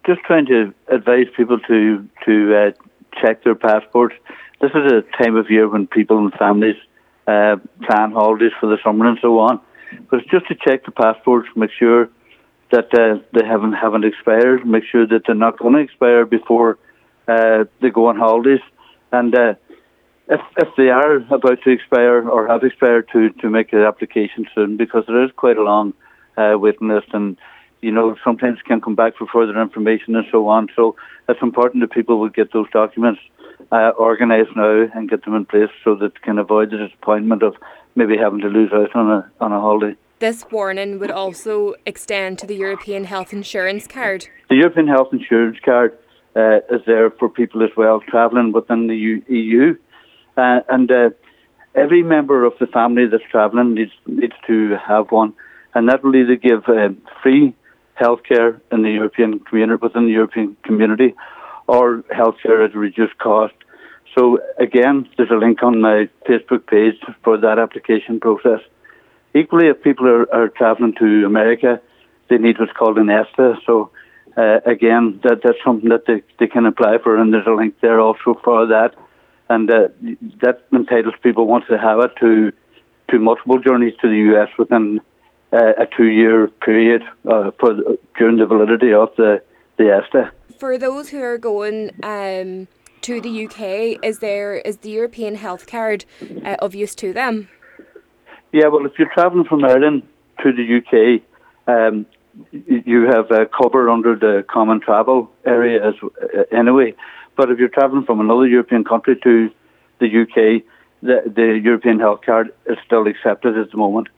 just trying to advise people to check their passports. This is a time of year when people and families plan holidays for the summer and so on. But it's just to check the passports, make sure that they haven't expired, make sure that they're not going to expire before they go on holidays. And if they are about to expire or have expired, to make an application soon, because there is quite a long waiting list, and sometimes can come back for further information and so on. So it's important that people will get those documents organised now and get them in place so that they can avoid the disappointment of maybe having to lose out on a holiday. This warning would also extend to the European Health Insurance Card. The European Health Insurance Card is there for people as well travelling within the EU. And every member of the family that's travelling needs to have one. And that will either give free healthcare in the European community, within the European community, or healthcare at a reduced cost. So again, there's a link on my Facebook page for that application process. Equally, if people are travelling to America, they need what's called an ESTA. So again, that's something that they can apply for, and there's a link there also for that. And that entitles people, once they have it, to multiple journeys to the US within a 2-year period during the validity of the ESTA. For those who are going to the UK, is the European Health Card of use to them? Yeah, well, if you're travelling from Ireland to the UK, you have cover under the common travel area anyway. But if you're travelling from another European country to the UK, the European Health Card is still accepted at the moment.